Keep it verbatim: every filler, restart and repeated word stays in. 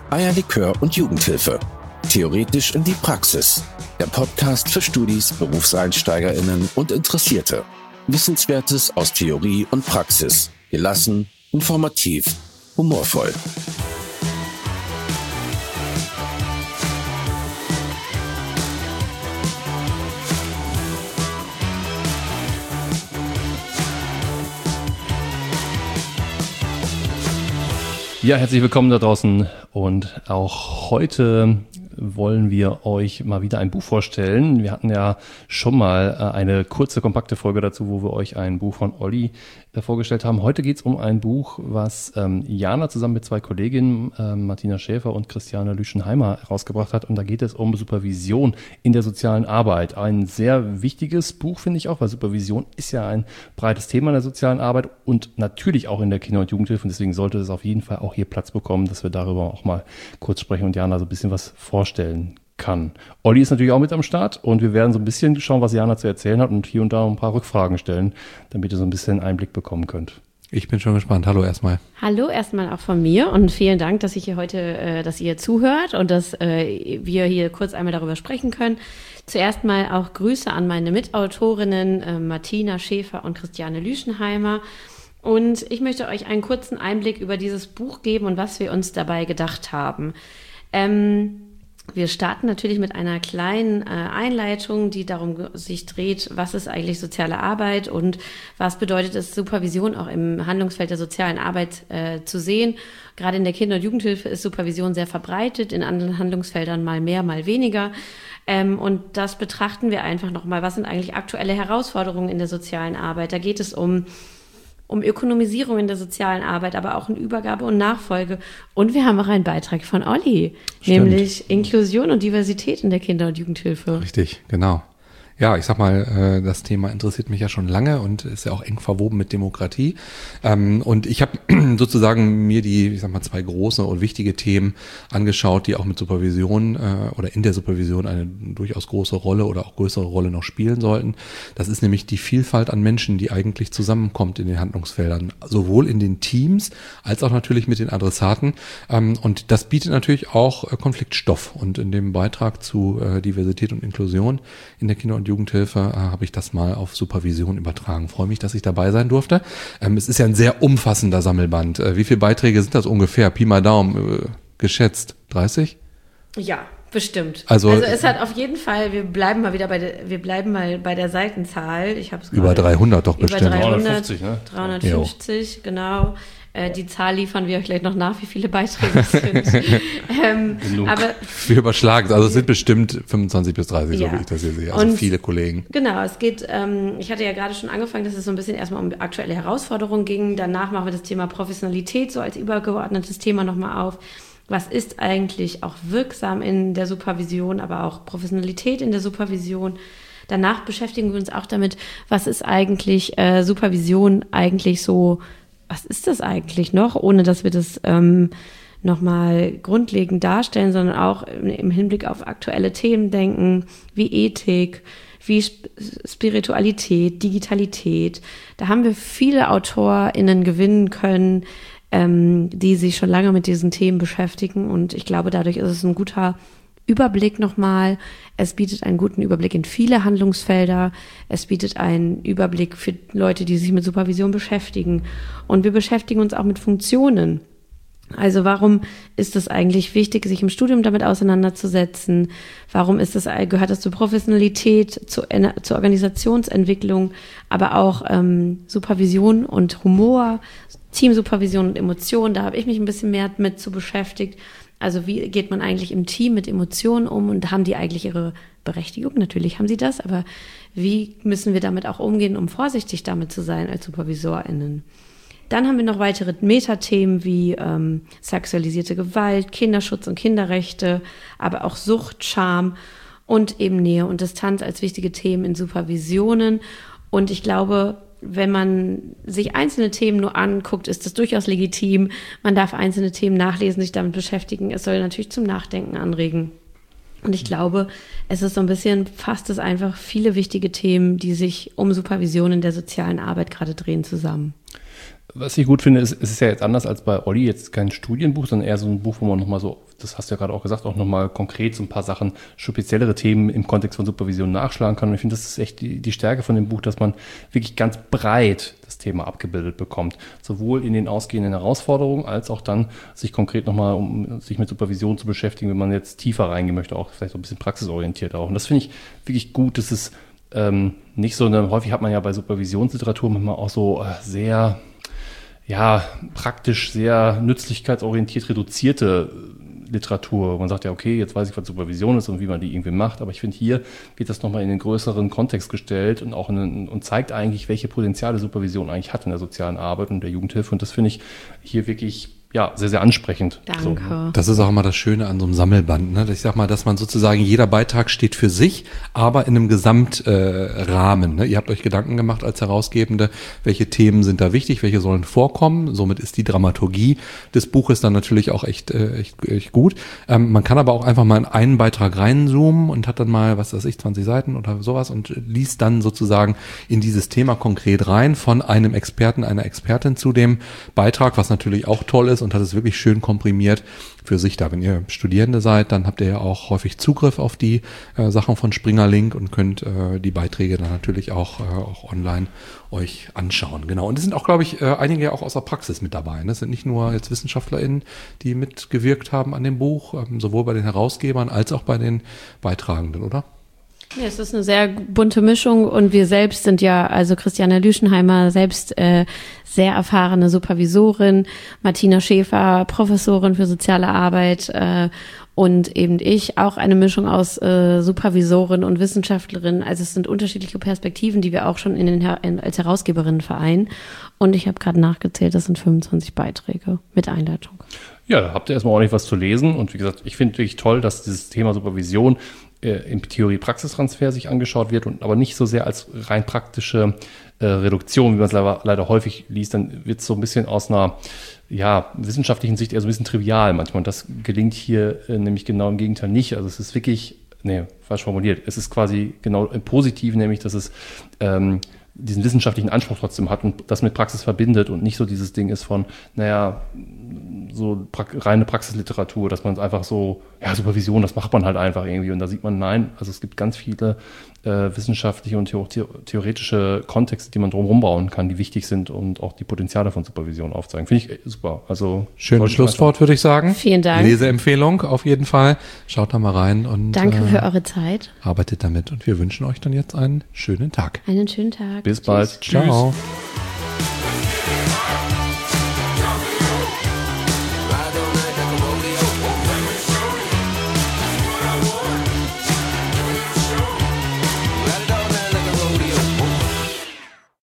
Eierlikör und Jugendhilfe. Theoretisch in die Praxis. Der Podcast für Studis, BerufseinsteigerInnen und Interessierte. Wissenswertes aus Theorie und Praxis. Gelassen, informativ, humorvoll. Ja, herzlich willkommen da draußen und auch heute wollen wir euch mal wieder ein Buch vorstellen. Wir hatten ja schon mal eine kurze, kompakte Folge dazu, wo wir euch ein Buch von Olli vorgestellt haben. Heute geht es um ein Buch, was ähm, Jana zusammen mit zwei Kolleginnen, ähm, Martina Schäfer und Christiane Lüschenheimer, herausgebracht hat. Und da geht es um Supervision in der sozialen Arbeit. Ein sehr wichtiges Buch, finde ich auch, weil Supervision ist ja ein breites Thema in der sozialen Arbeit und natürlich auch in der Kinder- und Jugendhilfe. Und deswegen sollte es auf jeden Fall auch hier Platz bekommen, dass wir darüber auch mal kurz sprechen und Jana so ein bisschen was vorstellen kann. Olli ist natürlich auch mit am Start und wir werden so ein bisschen schauen, was Jana zu erzählen hat und hier und da ein paar Rückfragen stellen, damit ihr so ein bisschen Einblick bekommen könnt. Ich bin schon gespannt. Hallo erstmal. Hallo erstmal auch von mir und vielen Dank, dass ich hier heute, äh, dass ihr zuhört und dass äh, wir hier kurz einmal darüber sprechen können. Zuerst mal auch Grüße an meine Mitautorinnen äh, Martina Schäfer und Christiane Lüschenheimer. Und ich möchte euch einen kurzen Einblick über dieses Buch geben und was wir uns dabei gedacht haben. Ähm, Wir starten natürlich mit einer kleinen äh, Einleitung, die darum sich dreht, was ist eigentlich soziale Arbeit und was bedeutet es, Supervision auch im Handlungsfeld der sozialen Arbeit äh, zu sehen. Gerade in der Kinder- und Jugendhilfe ist Supervision sehr verbreitet, in anderen Handlungsfeldern mal mehr, mal weniger. Ähm, und das betrachten wir einfach nochmal. Was sind eigentlich aktuelle Herausforderungen in der sozialen Arbeit? Da geht es um um Ökonomisierung in der sozialen Arbeit, aber auch in Übergabe und Nachfolge. Und wir haben auch einen Beitrag von Olli, Stimmt. nämlich Inklusion und Diversität in der Kinder- und Jugendhilfe. Richtig, genau. Ja, ich sag mal, das Thema interessiert mich ja schon lange und ist ja auch eng verwoben mit Demokratie. Und ich habe sozusagen mir die, ich sag mal, zwei große und wichtige Themen angeschaut, die auch mit Supervision oder in der Supervision eine durchaus große Rolle oder auch größere Rolle noch spielen sollten. Das ist nämlich die Vielfalt an Menschen, die eigentlich zusammenkommt in den Handlungsfeldern, sowohl in den Teams als auch natürlich mit den Adressaten. Und das bietet natürlich auch Konfliktstoff. Und in dem Beitrag zu Diversität und Inklusion in der Kinder- und Jugendhilfe äh, habe ich das mal auf Supervision übertragen. Freue mich, dass ich dabei sein durfte. Ähm, es ist ja ein sehr umfassender Sammelband. Äh, wie viele Beiträge sind das ungefähr? Pi mal Daumen, äh, geschätzt. dreißig? Ja, bestimmt. Also, also es hat auf jeden Fall, wir bleiben mal wieder bei der, wir bleiben mal bei der Seitenzahl. Ich habe es über dreihundert doch bestimmt. Über dreihundert, dreihundertfünfzig, ne? dreihundertfünfzig, genau. Die Zahl liefern wir euch gleich noch nach, wie viele Beiträge es sind. ähm, aber wir überschlagen, also es sind bestimmt fünfundzwanzig bis dreißig, ja. So wie ich das hier sehe. Also und viele Kollegen. Genau, es geht, ähm, ich hatte ja gerade schon angefangen, dass es so ein bisschen erstmal um aktuelle Herausforderungen ging. Danach machen wir das Thema Professionalität so als übergeordnetes Thema nochmal auf. Was ist eigentlich auch wirksam in der Supervision, aber auch Professionalität in der Supervision? Danach beschäftigen wir uns auch damit, was ist eigentlich äh, Supervision eigentlich so. Was ist das eigentlich noch, ohne dass wir das ähm, nochmal grundlegend darstellen, sondern auch im Hinblick auf aktuelle Themen denken, wie Ethik, wie Sp- Spiritualität, Digitalität. Da haben wir viele AutorInnen gewinnen können, ähm, die sich schon lange mit diesen Themen beschäftigen und ich glaube, dadurch ist es ein guter Überblick nochmal. Es bietet einen guten Überblick in viele Handlungsfelder. Es bietet einen Überblick für Leute, die sich mit Supervision beschäftigen. Und wir beschäftigen uns auch mit Funktionen. Also warum ist es eigentlich wichtig, sich im Studium damit auseinanderzusetzen? Warum ist das, gehört das zur Professionalität, zur, zur Organisationsentwicklung, aber auch ähm, Supervision und Humor, Teamsupervision und Emotionen? Da habe ich mich ein bisschen mehr mit zu beschäftigt. Also wie geht man eigentlich im Team mit Emotionen um und haben die eigentlich ihre Berechtigung? Natürlich haben sie das, aber wie müssen wir damit auch umgehen, um vorsichtig damit zu sein als SupervisorInnen? Dann haben wir noch weitere Metathemen wie ähm, sexualisierte Gewalt, Kinderschutz und Kinderrechte, aber auch Sucht, Scham und eben Nähe und Distanz als wichtige Themen in Supervisionen. Und ich glaube, wenn man sich einzelne Themen nur anguckt, ist das durchaus legitim. Man darf einzelne Themen nachlesen, sich damit beschäftigen. Es soll natürlich zum Nachdenken anregen. Und ich glaube, es ist so ein bisschen, fasst es einfach viele wichtige Themen, die sich um Supervision in der sozialen Arbeit gerade drehen, zusammen. Was ich gut finde, ist, es ist ja jetzt anders als bei Olli, jetzt kein Studienbuch, sondern eher so ein Buch, wo man nochmal so, das hast du ja gerade auch gesagt, auch nochmal konkret so ein paar Sachen, speziellere Themen im Kontext von Supervision nachschlagen kann. Und ich finde, das ist echt die, die Stärke von dem Buch, dass man wirklich ganz breit das Thema abgebildet bekommt. Sowohl in den ausgehenden Herausforderungen, als auch dann sich konkret nochmal, um sich mit Supervision zu beschäftigen, wenn man jetzt tiefer reingehen möchte, auch vielleicht so ein bisschen praxisorientiert auch. Und das finde ich wirklich gut, dass es ähm, nicht so eine, häufig hat man ja bei Supervisionsliteratur manchmal auch so äh, sehr, ja, praktisch sehr nützlichkeitsorientiert reduzierte Literatur. Man sagt ja, okay, jetzt weiß ich, was Supervision ist und wie man die irgendwie macht, aber ich finde, hier wird das nochmal in den größeren Kontext gestellt und auch in, und zeigt eigentlich, welche Potenziale Supervision eigentlich hat in der sozialen Arbeit und der Jugendhilfe, und das finde ich hier wirklich ja, sehr, sehr ansprechend. Danke. So. Das ist auch immer das Schöne an so einem Sammelband, ne? Ich sag mal, dass man sozusagen, jeder Beitrag steht für sich, aber in einem Gesamtrahmen. Äh, ne? Ihr habt euch Gedanken gemacht als Herausgebende, welche Themen sind da wichtig, welche sollen vorkommen. Somit ist die Dramaturgie des Buches dann natürlich auch echt, äh, echt, echt gut. Ähm, man kann aber auch einfach mal in einen Beitrag reinzoomen und hat dann mal, was weiß ich, zwanzig Seiten oder sowas und liest dann sozusagen in dieses Thema konkret rein von einem Experten, einer Expertin zu dem Beitrag, was natürlich auch toll ist, und hat es wirklich schön komprimiert für sich da. Wenn ihr Studierende seid, dann habt ihr ja auch häufig Zugriff auf die äh, Sachen von Springer Link und könnt äh, die Beiträge dann natürlich auch, äh, auch online euch anschauen. Genau. Und es sind auch, glaube ich, äh, einige ja auch aus der Praxis mit dabei. Ne? Es sind nicht nur jetzt WissenschaftlerInnen, die mitgewirkt haben an dem Buch, ähm, sowohl bei den Herausgebern als auch bei den Beitragenden, oder? Ja, es ist eine sehr bunte Mischung, und wir selbst sind ja, also Christiane Lüschenheimer, selbst äh, sehr erfahrene Supervisorin, Martina Schäfer, Professorin für soziale Arbeit, äh, und eben ich, auch eine Mischung aus äh, Supervisorin und Wissenschaftlerin. Also es sind unterschiedliche Perspektiven, die wir auch schon in den Her- in, als Herausgeberin vereinen. Und ich habe gerade nachgezählt, das sind fünfundzwanzig Beiträge mit Einleitung. Ja, da habt ihr erstmal ordentlich was zu lesen. Und wie gesagt, ich finde wirklich toll, dass dieses Thema Supervision äh, im Theorie-Praxistransfer sich angeschaut wird, und aber nicht so sehr als rein praktische äh, Reduktion, wie man es leider, leider häufig liest. Dann wird es so ein bisschen aus einer ja, wissenschaftlichen Sicht eher so ein bisschen trivial manchmal. Und das gelingt hier äh, nämlich genau im Gegenteil nicht. Also es ist wirklich, nee, falsch formuliert. Es ist quasi genau im Positiven, nämlich, dass es ähm, diesen wissenschaftlichen Anspruch trotzdem hat und das mit Praxis verbindet und nicht so dieses Ding ist von, naja, so pra- reine Praxisliteratur, dass man einfach so, ja, Supervision, das macht man halt einfach irgendwie. Und da sieht man, nein, also es gibt ganz viele äh, wissenschaftliche und theo- theo- theoretische Kontexte, die man drumherum bauen kann, die wichtig sind und auch die Potenziale von Supervision aufzeigen. Finde ich super. Also schönes Schlusswort, würde ich sagen. Vielen Dank. Leseempfehlung auf jeden Fall. Schaut da mal rein und Danke äh, für eure Zeit. arbeitet damit. Und wir wünschen euch dann jetzt einen schönen Tag. Einen schönen Tag. Bis bald. Ciao. Tschüss.